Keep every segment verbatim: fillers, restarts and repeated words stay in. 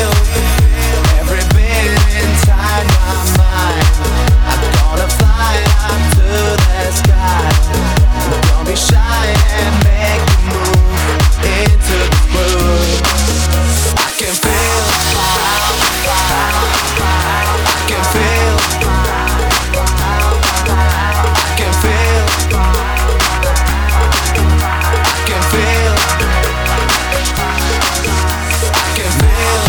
every beat inside my mind. I'm gonna fly up to the sky. Don't be shy and make a move into the groove. I can feel, I can feel, I can feel, I can feel, I can feel.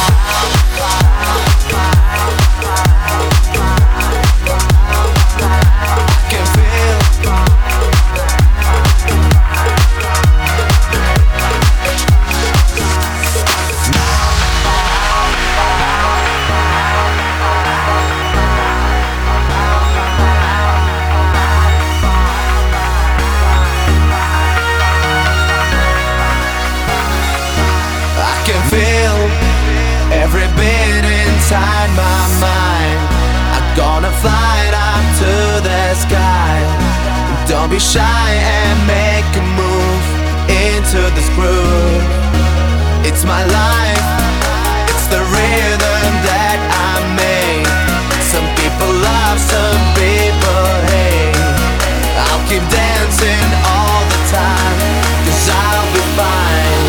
Every beat inside my mind. I'm gonna fly up to the sky. Don't be shy and make a move into this groove. It's my life, it's the rhythm that I made. Some people love, some people hate. I'll keep dancing all the time, 'cause I'll be fine.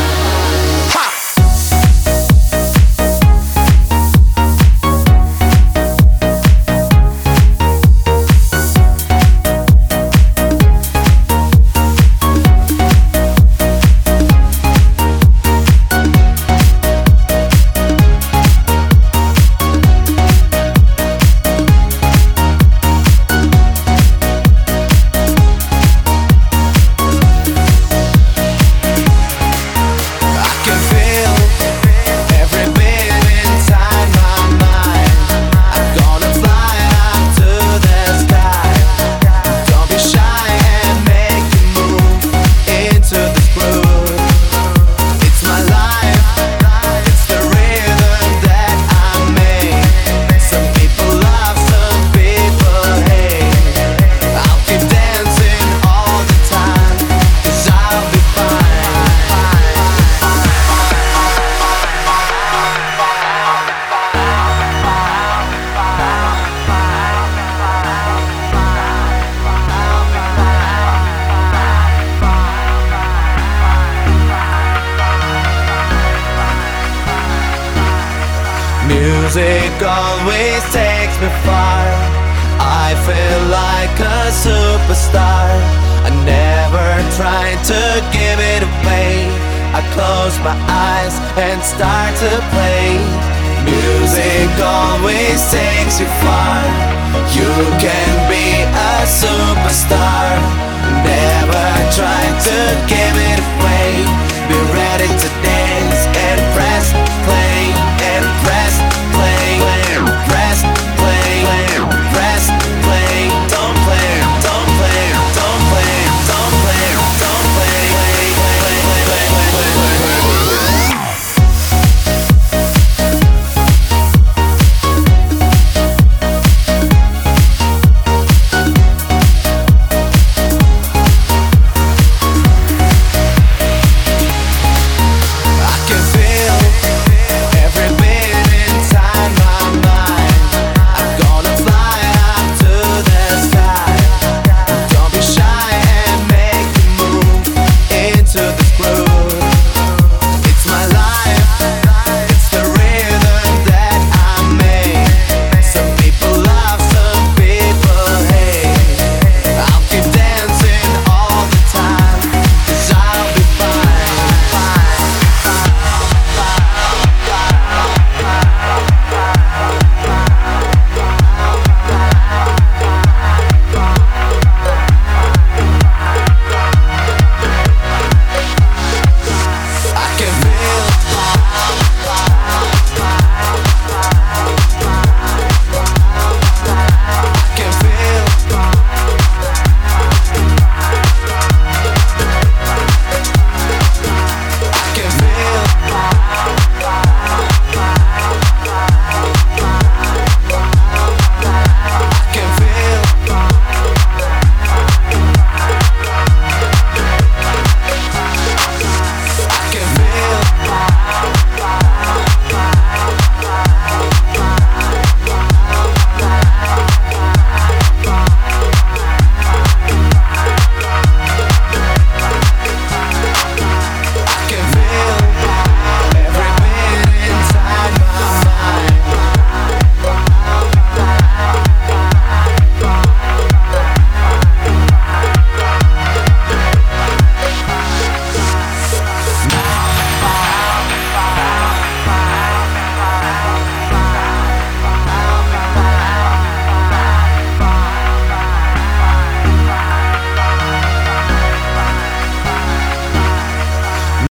Music always takes me far. I feel like a superstar. I never tried to give it away. I close my eyes and start to play. Music always takes you far. You can be a superstar. Never try to give it away. Be ready to dance.